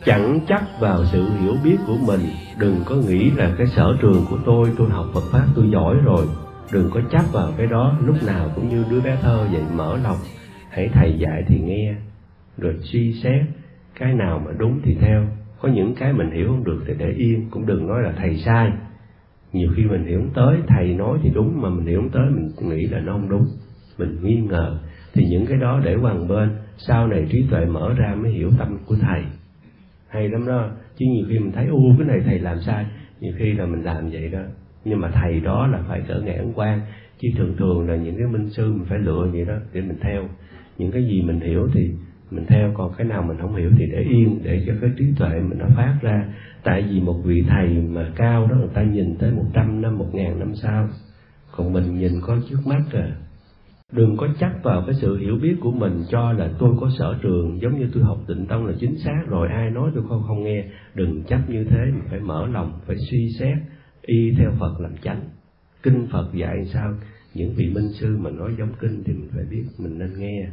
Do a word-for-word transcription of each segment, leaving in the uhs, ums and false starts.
Chẳng chấp vào sự hiểu biết của mình. Đừng có nghĩ là cái sở trường của tôi, tôi học Phật Pháp tôi giỏi rồi. Đừng có chấp vào cái đó. Lúc nào cũng như đứa bé thơ vậy, mở lòng. Hãy thầy dạy thì nghe, rồi suy xét. Cái nào mà đúng thì theo. Có những cái mình hiểu không được thì để yên. Cũng đừng nói là thầy sai. Nhiều khi mình hiểu không tới, thầy nói thì đúng, mà mình hiểu không tới mình nghĩ là nó không đúng, mình nghi ngờ. Thì những cái đó để qua một bên, sau này trí tuệ mở ra mới hiểu tâm của thầy. Hay lắm đó. Chứ nhiều khi mình thấy u cái này thầy làm sai, nhiều khi là mình làm vậy đó. Nhưng mà thầy đó là phải cỡ ngàn quan. Chứ thường thường là những cái minh sư mình phải lựa vậy đó để mình theo. Những cái gì mình hiểu thì mình theo, còn cái nào mình không hiểu thì để yên, để cho cái trí tuệ mình nó phát ra. Tại vì một vị thầy mà cao đó, người ta nhìn tới một trăm năm, một ngàn năm sau, còn mình nhìn có trước mắt à. Đừng có chấp vào cái sự hiểu biết của mình cho là tôi có sở trường, giống như tôi học Tịnh Tông là chính xác rồi, ai nói tôi không không nghe. Đừng chấp như thế, mình phải mở lòng, phải suy xét, y theo Phật làm chánh. Kinh Phật dạy sao, những vị minh sư mà nói giống kinh thì mình phải biết, mình nên nghe.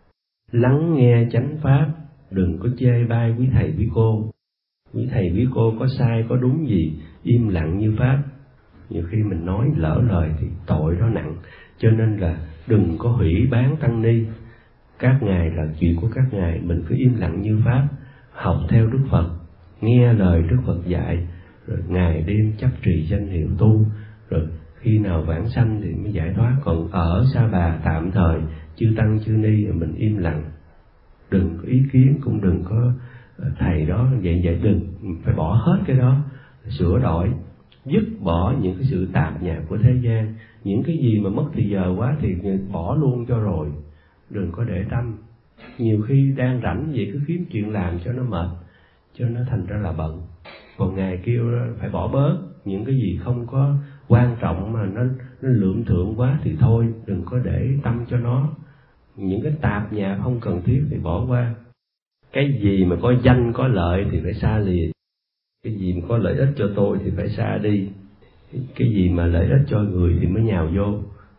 Lắng nghe chánh pháp, đừng có chê bai quý thầy quý cô. Quý thầy quý cô có sai có đúng gì, im lặng như pháp. Nhiều khi mình nói lỡ lời thì tội đó nặng. Cho nên là đừng có hủy bán tăng ni. Các ngài là chuyện của các ngài, mình cứ im lặng như pháp, học theo Đức Phật, nghe lời Đức Phật dạy, rồi ngày đêm chấp trì danh hiệu tu, rồi khi nào vãng sanh thì mới giải thoát. Còn ở Sa Bà tạm thời, chư tăng chư ni mình im lặng, đừng có ý kiến, cũng đừng có thầy đó vậy vậy, đừng, phải bỏ hết cái đó, sửa đổi, dứt bỏ những cái sự tạp nhạp của thế gian. Những cái gì mà mất thì giờ quá thì bỏ luôn cho rồi, đừng có để tâm. Nhiều khi đang rảnh vậy cứ kiếm chuyện làm cho nó mệt, cho nó thành ra là bận. Còn ngài kêu phải bỏ bớt những cái gì không có quan trọng mà nó, nó lượm thượng quá thì thôi, đừng có để tâm cho nó. Những cái tạp nhạp không cần thiết thì bỏ qua. Cái gì mà có danh có lợi thì phải xa lìa. Cái gì mà có lợi ích cho tôi thì phải xa đi. Cái gì mà lợi ích cho người thì mới nhào vô.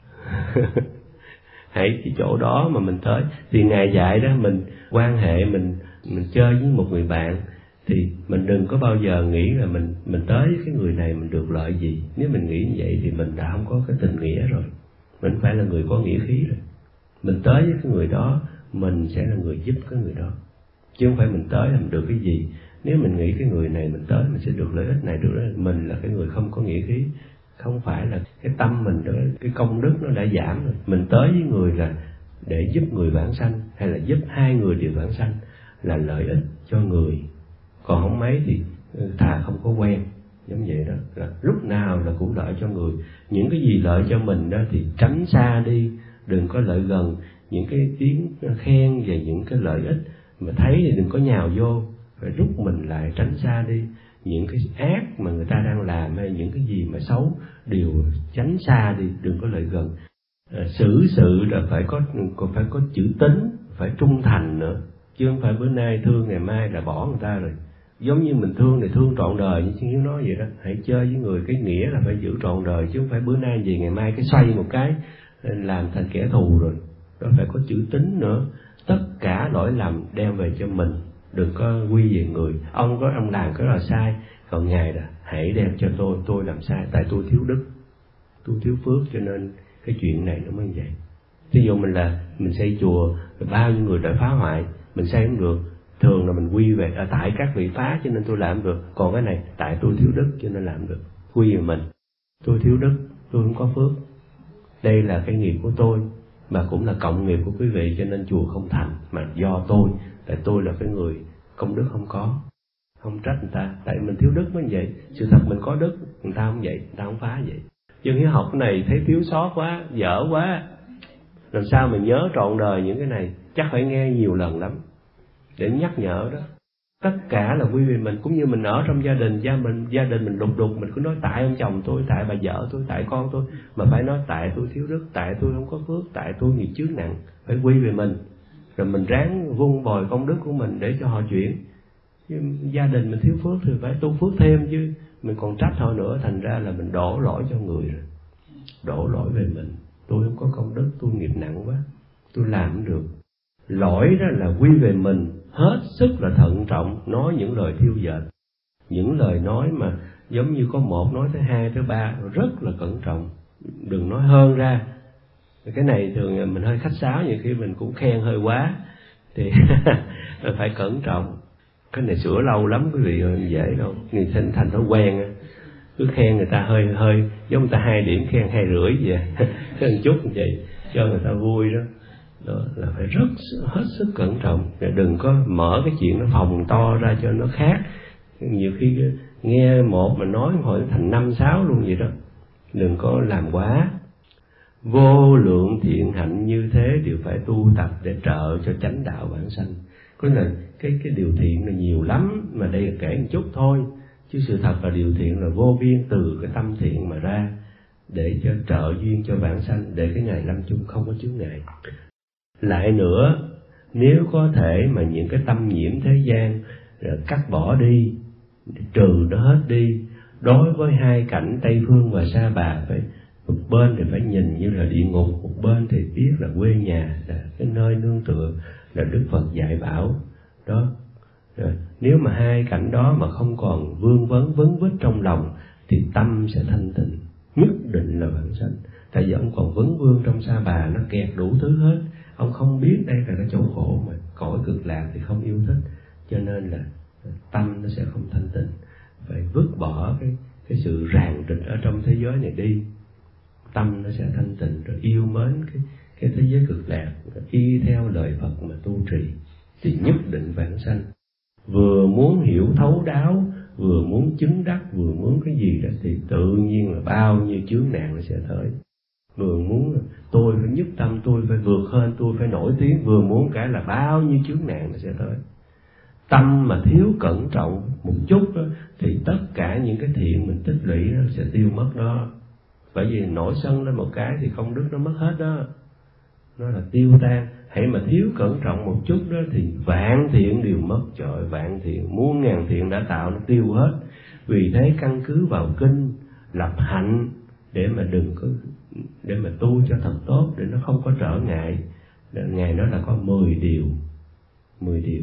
Hãy cái chỗ đó mà mình tới. Thì ngài dạy đó, mình quan hệ, mình mình chơi với một người bạn thì mình đừng có bao giờ nghĩ là mình mình tới cái người này mình được lợi gì. Nếu mình nghĩ như vậy thì mình đã không có cái tình nghĩa rồi. Mình phải là người có nghĩa khí rồi. Mình tới với cái người đó, mình sẽ là người giúp cái người đó, chứ không phải mình tới làm được cái gì. Nếu mình nghĩ cái người này mình tới mình sẽ được lợi ích này được lợi ích, mình là cái người không có nghĩa khí. Không phải là cái tâm mình đó, cái công đức nó đã giảm rồi. Mình tới với người là để giúp người vãng sanh, hay là giúp hai người đều vãng sanh, là lợi ích cho người. Còn không mấy thì thà không có quen, giống vậy đó, là lúc nào là cũng lợi cho người. Những cái gì lợi cho mình đó thì tránh xa đi, đừng có lợi gần. Những cái tiếng khen về những cái lợi ích mà thấy thì đừng có nhào vô, phải rút mình lại, tránh xa đi. Những cái ác mà người ta đang làm hay những cái gì mà xấu đều tránh xa đi, đừng có lợi gần. À, xử sự là phải có, còn phải có chữ tín, phải trung thành nữa, chứ không phải bữa nay thương ngày mai là bỏ người ta rồi. Giống như mình thương thì thương trọn đời, như Sư Hiếu nói vậy đó. Hãy chơi với người, cái nghĩa là phải giữ trọn đời, chứ không phải bữa nay gì ngày mai cái xoay một cái làm thành kẻ thù rồi. Đó phải có chữ tín nữa. Tất cả lỗi lầm đem về cho mình, đừng có quy về người. Ông có ông làm cái là sai, còn ngài là hãy đem cho tôi, tôi làm sai, tại tôi thiếu đức, tôi thiếu phước, cho nên cái chuyện này nó mới vậy. Ví dụ mình là mình xây chùa, bao nhiêu người đã phá hoại, mình xây không được, thường là mình quy về à, tại các vị phá cho nên tôi làm được. Còn cái này tại tôi thiếu đức cho nên làm được, quy về mình. Tôi thiếu đức, tôi không có phước, đây là cái nghiệp của tôi, mà cũng là cộng nghiệp của quý vị, cho nên chùa không thành, mà do tôi, tại tôi là cái người công đức không có. Không trách người ta, tại mình thiếu đức mới vậy. Sự thật mình có đức, người ta không vậy, người ta không phá vậy. Nhưng cái học này thấy thiếu sót quá, dở quá, làm sao mình nhớ trọn đời những cái này. Chắc phải nghe nhiều lần lắm để nhắc nhở đó. Tất cả là quy về mình. Cũng như mình ở trong gia đình, gia mình gia đình mình đục đục, mình cứ nói tại ông chồng tôi, tại bà vợ tôi, tại con tôi, mà phải nói tại tôi thiếu đức, tại tôi không có phước, tại tôi nghiệp chướng nặng. Phải quy về mình, rồi mình ráng vun bồi công đức của mình để cho họ chuyển. Chứ gia đình mình thiếu phước thì phải tu phước thêm, chứ mình còn trách họ nữa, thành ra là mình đổ lỗi cho người rồi, đổ lỗi về mình. Tôi không có công đức, tôi nghiệp nặng quá, tôi làm không được. Lỗi đó là quy về mình, hết sức là thận trọng nói những lời thiêu dệt, những lời nói mà giống như có một nói tới hai tới ba, rất là cẩn trọng, đừng nói hơn ra. Cái này thường mình hơi khách sáo, nhiều khi mình cũng khen hơi quá thì phải cẩn trọng. Cái này sửa lâu lắm quý vị ơi, dễ đâu, người thành thành thói quen, cứ khen người ta hơi hơi giống người ta hai điểm khen hai rưỡi vậy, cái một chút như vậy cho người ta vui đó. Đó là phải rất hết sức cẩn trọng, đừng có mở cái chuyện nó phồng to ra cho nó khác. Nhiều khi nghe một mà nói hỏi thành năm sáu luôn vậy đó, đừng có làm quá. Vô lượng thiện hạnh như thế đều phải tu tập để trợ cho chánh đạo bản sanh. Có là cái cái điều thiện là nhiều lắm, mà đây là kể một chút thôi, chứ sự thật là điều thiện là vô biên, từ cái tâm thiện mà ra, để cho trợ duyên cho vãng sanh, để cái ngày lâm chung không có chướng ngại. Lại nữa, nếu có thể mà những cái tâm nhiễm thế gian cắt bỏ đi, trừ nó hết đi, đối với hai cảnh Tây Phương và Sa Bà, phải một bên thì phải nhìn như là địa ngục, một bên thì biết là quê nhà, là cái nơi nương tựa, là Đức Phật dạy bảo đó. Rồi, nếu mà hai cảnh đó mà không còn vương vấn vấn vít trong lòng thì tâm sẽ thanh tịnh, nhất định là vãng sanh. Tại vì ông còn vấn vương trong Sa Bà, nó kẹt đủ thứ hết, ông không biết đây là cái chỗ khổ, mà cõi cực lạc thì không yêu thích, cho nên là tâm nó sẽ không thanh tịnh. Phải vứt bỏ cái cái sự ràng rịch ở trong thế giới này đi, tâm nó sẽ thanh tịnh, rồi yêu mến cái cái thế giới cực lạc, y theo lời Phật mà tu trì thì nhất định vãng sanh. Vừa muốn hiểu thấu đáo, vừa muốn chứng đắc, vừa muốn cái gì đó thì tự nhiên là bao nhiêu chướng nạn nó sẽ tới. Vừa muốn tôi phải nhất tâm, tôi phải vượt hơn, tôi phải nổi tiếng, vừa muốn cả là bao nhiêu chướng nạn nó sẽ tới. Tâm mà thiếu cẩn trọng một chút đó, thì tất cả những cái thiện mình tích lũy nó sẽ tiêu mất đó. Bởi vì nổi sân lên một cái thì công đức nó mất hết đó, nó là tiêu tan. Hãy mà thiếu cẩn trọng một chút đó thì vạn thiện đều mất. Trời, vạn thiện, muôn ngàn thiện đã tạo nó tiêu hết. Vì thế căn cứ vào kinh lập hạnh để mà đừng có, để mà tu cho thật tốt, để nó không có trở ngại. Ngài nói là có mười điều, mười điều.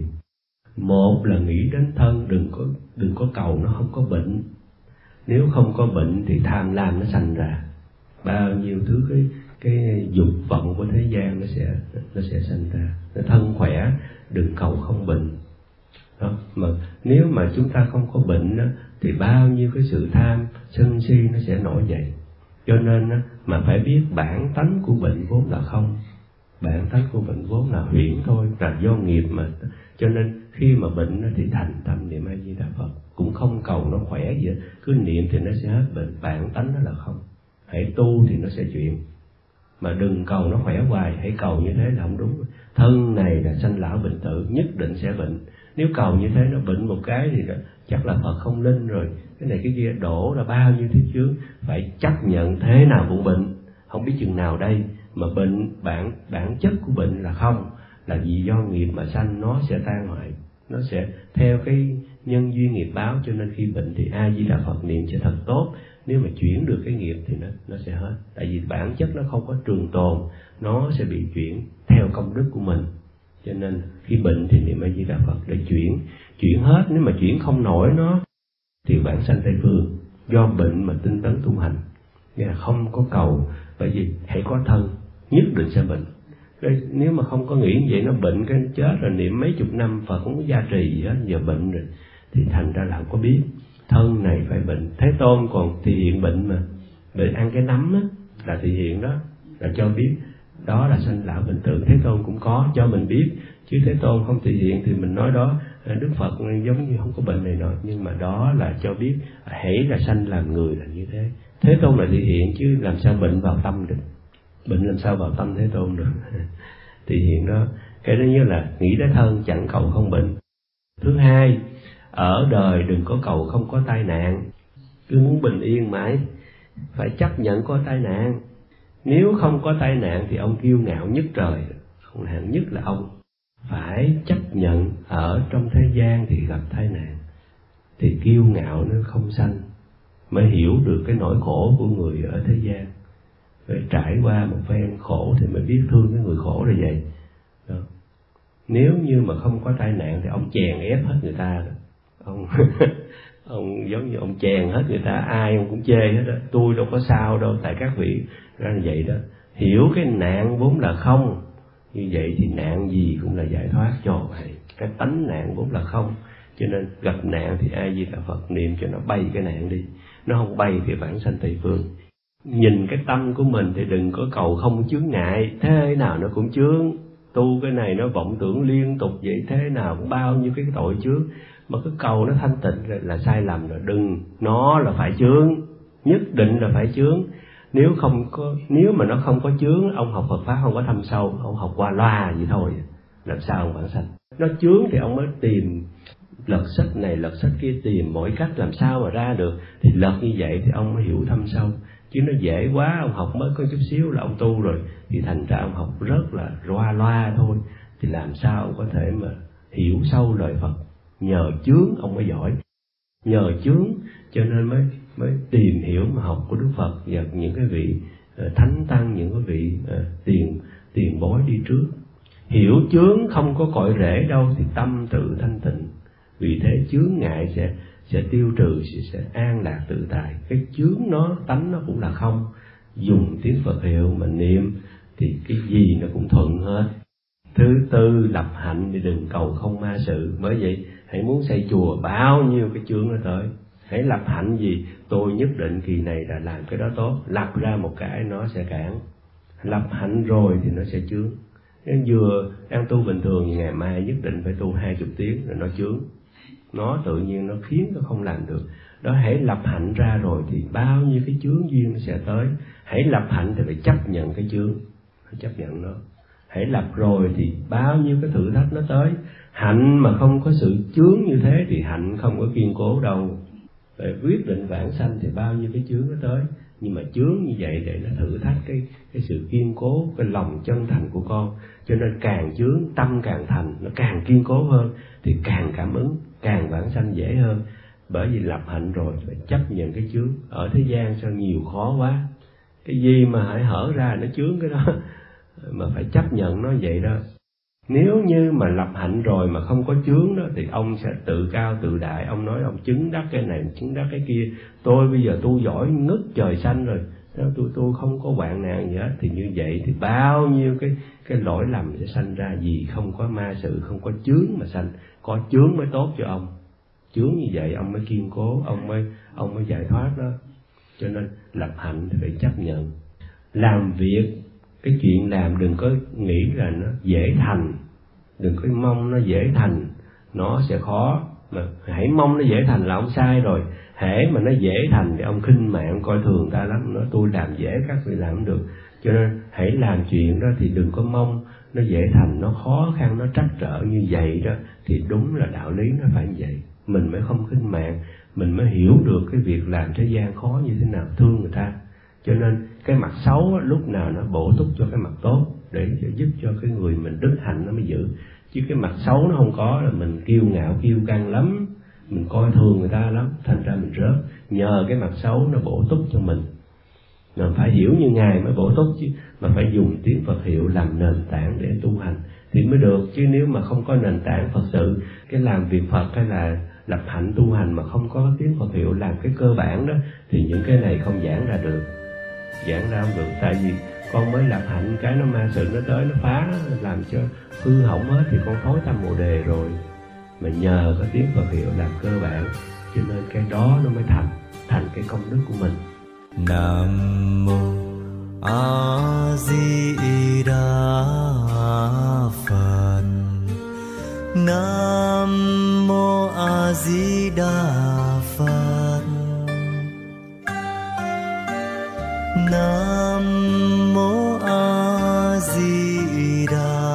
Một là nghĩ đến thân, đừng có đừng có cầu nó không có bệnh. Nếu không có bệnh thì tham lam nó sanh ra, bao nhiêu thứ cái cái dục vọng của thế gian nó sẽ nó sẽ sanh ra. Nó thân khỏe, đừng cầu không bệnh. Đó. Mà nếu mà chúng ta không có bệnh đó, thì bao nhiêu cái sự tham sân si nó sẽ nổi dậy. Cho nên đó, mà phải biết bản tánh của bệnh vốn là không, bản tánh của bệnh vốn là huyễn thôi, là do nghiệp mà. Cho nên khi mà bệnh thì thành tâm niệm A Di Đà Phật, cũng không cầu nó khỏe gì hết, cứ niệm thì nó sẽ hết bệnh. Bản tánh nó là không, hãy tu thì nó sẽ chuyển, mà đừng cầu nó khỏe hoài. Hãy cầu như thế là không đúng. Thân này là sanh lão bệnh tử, nhất định sẽ bệnh. Nếu cầu như thế nó bệnh một cái thì đó, chắc là Phật không linh rồi, cái này cái kia đổ ra bao nhiêu thứ chướng. Phải chấp nhận thế nào cũng bệnh, không biết chừng nào đây. Mà bệnh, bản bản chất của bệnh là không, là vì do nghiệp mà sanh, nó sẽ tan hoại, nó sẽ theo cái nhân duyên nghiệp báo. Cho nên khi bệnh thì A Di Đà Phật niệm sẽ thật tốt. Nếu mà chuyển được cái nghiệp thì nó nó sẽ hết. Tại vì bản chất nó không có trường tồn, nó sẽ bị chuyển theo công đức của mình. Cho nên khi bệnh thì niệm A Di Đà Phật để chuyển chuyển hết. Nếu mà chuyển không nổi nó thì vãng sanh Tây Phương, do bệnh mà tinh tấn tu hành. Nghĩa là không có cầu, bởi vì hãy có thân nhất định sẽ bệnh. Đấy, nếu mà không có nghĩ như vậy, nó bệnh cái chết rồi, niệm mấy chục năm Phật không có gia trì gì hết, giờ bệnh rồi thì thành ra là không có biết thân này phải bệnh. Thế Tôn còn thị hiện bệnh mà, bệnh ăn cái nấm á, là thị hiện đó, là cho biết đó là sanh lão bệnh tử. Thế Tôn cũng có cho mình biết, chứ Thế Tôn không thị hiện thì mình nói đó Đức Phật giống như không có bệnh này nọ, nhưng mà đó là cho biết hãy là sanh làm người là như thế. Thế Tôn là thị hiện, chứ làm sao bệnh vào tâm được, bệnh làm sao vào tâm Thế Tôn được. Thị hiện đó. Cái đó như là nghĩ đến thân, chẳng cầu không bệnh. Thứ hai, ở đời đừng có cầu không có tai nạn, cứ muốn bình yên mãi, phải chấp nhận có tai nạn. Nếu không có tai nạn thì ông kiêu ngạo nhất trời, không hạng nhất là ông phải chấp nhận ở trong thế gian thì gặp tai nạn, thì kiêu ngạo nó không sanh, mới hiểu được cái nỗi khổ của người ở thế gian. Phải trải qua một phen khổ thì mới biết thương cái người khổ là vậy đó. Nếu như mà không có tai nạn thì ông chèn ép hết người ta rồi. Ông ông giống như ông chèn hết người ta, ai ông cũng chê hết đó. Tôi đâu có sao đâu, tại các vị ra như vậy đó. Hiểu cái nạn vốn là không, như vậy thì nạn gì cũng là giải thoát cho vậy. Cái tánh nạn vốn là không, cho nên gặp nạn thì A Di Đà Phật niệm cho nó bay cái nạn đi. Nó không bay thì vãng sanh Tây Phương. Nhìn cái tâm của mình thì đừng có cầu không chướng ngại, thế nào nó cũng chướng. Tu cái này nó vọng tưởng liên tục vậy, thế nào cũng bao nhiêu cái tội chướng. Mà cái cầu nó thanh tịnh rồi là sai lầm rồi. Đừng, nó là phải chướng, nhất định là phải chướng. Nếu không có, nếu mà nó không có chướng, ông học Phật pháp không có thâm sâu, ông học qua loa vậy thôi, làm sao ông vãng sanh. Nó chướng thì ông mới tìm lật sách này lật sách kia, tìm mọi cách làm sao mà ra được. Thì lật như vậy thì ông mới hiểu thâm sâu. Chứ nó dễ quá, ông học mới có chút xíu là ông tu rồi, thì thành ra ông học rất là loa loa thôi. Thì làm sao ông có thể mà hiểu sâu lời Phật. Nhờ chướng ông mới giỏi, nhờ chướng cho nên mới mới tìm hiểu mà học của Đức Phật và những cái vị uh, thánh tăng, những cái vị uh, tiền tiền bối đi trước. Hiểu chướng không có cội rễ đâu thì tâm tự thanh tịnh. Vì thế chướng ngại sẽ sẽ tiêu trừ, sẽ, sẽ an lạc tự tại. Cái chướng nó tánh nó cũng là không. Dùng tiếng Phật hiệu mà niệm thì cái gì nó cũng thuận hết. Thứ tư, lập hạnh thì đừng cầu không ma sự. Bởi vậy hãy muốn xây chùa, bao nhiêu cái chướng nó tới. Hãy lập hạnh gì, tôi nhất định kỳ này là làm cái đó tốt. Lập ra một cái nó sẽ cản. Lập hạnh rồi thì nó sẽ chướng. Nếu vừa đang tu bình thường thì ngày mai nhất định phải tu hai chục tiếng rồi nó chướng. Nó tự nhiên nó khiến nó không làm được. Đó, hãy lập hạnh ra rồi thì bao nhiêu cái chướng duyên nó sẽ tới. Hãy lập hạnh thì phải chấp nhận cái chướng, phải chấp nhận nó. Hãy lập rồi thì bao nhiêu cái thử thách nó tới. Hạnh mà không có sự chướng như thế thì hạnh không có kiên cố đâu. Để quyết định vãng sanh thì bao nhiêu cái chướng nó tới. Nhưng mà chướng như vậy để nó thử thách cái, cái sự kiên cố, cái lòng chân thành của con. Cho nên càng chướng, tâm càng thành, nó càng kiên cố hơn, thì càng cảm ứng, càng vãng sanh dễ hơn. Bởi vì lập hạnh rồi phải chấp nhận cái chướng. Ở thế gian sao nhiều khó quá. Cái gì mà hãy hở ra nó chướng cái đó, mà phải chấp nhận nó vậy đó. Nếu như mà lập hạnh rồi mà không có chướng đó thì ông sẽ tự cao tự đại. Ông nói ông chứng đắc cái này, chứng đắc cái kia. Tôi bây giờ tu giỏi ngất trời xanh rồi, tôi tôi không có hoạn nạn gì hết. Thì như vậy thì bao nhiêu cái cái lỗi lầm sẽ sanh ra. Vì không có ma sự, không có chướng mà sanh. Có chướng mới tốt cho ông. Chướng như vậy ông mới kiên cố, ông mới ông mới giải thoát đó. Cho nên lập hạnh thì phải chấp nhận. Làm việc, cái chuyện làm đừng có nghĩ là nó dễ thành, đừng có mong nó dễ thành, nó sẽ khó. Mà hãy mong nó dễ thành là ông sai rồi. Hễ mà nó dễ thành thì ông khinh mạng coi thường ta lắm, nói tôi làm dễ các vị làm không được. Cho nên hãy làm chuyện đó thì đừng có mong nó dễ thành, nó khó khăn, nó trắc trở như vậy đó. Thì đúng là đạo lý nó phải như vậy. Mình mới không khinh mạng, mình mới hiểu được cái việc làm thế gian khó như thế nào, thương người ta. Cho nên cái mặt xấu lúc nào nó bổ túc cho cái mặt tốt, để giúp cho cái người mình đức hạnh nó mới giữ. Chứ cái mặt xấu nó không có là mình kiêu ngạo kiêu căng lắm, mình coi thường người ta lắm, thành ra mình rớt. Nhờ cái mặt xấu nó bổ túc cho mình. Mình phải hiểu như Ngài mới bổ túc chứ, mà phải dùng tiếng Phật hiệu làm nền tảng để tu hành thì mới được. Chứ nếu mà không có nền tảng Phật sự, cái làm việc Phật hay là lập hạnh tu hành mà không có tiếng Phật hiệu làm cái cơ bản đó, thì những cái này không giảng ra được. Giảng ra không được, tại vì con mới lập hạnh cái nó ma sự nó tới nó phá, làm cho hư hỏng hết thì con thối tâm bồ đề rồi. Mà nhờ có tiếng Phật hiệu làm cơ bản, cho nên cái đó nó mới thành thành cái công đức của mình. Nam mô A Di Đà Phật. Nam mô A Di Đà Phật. Nam mô A Di Đà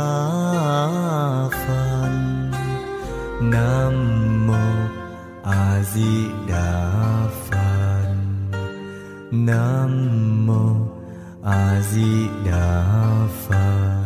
Phật. Nam mô A Di Đà Phật. Nam mô A Di Đà Phật.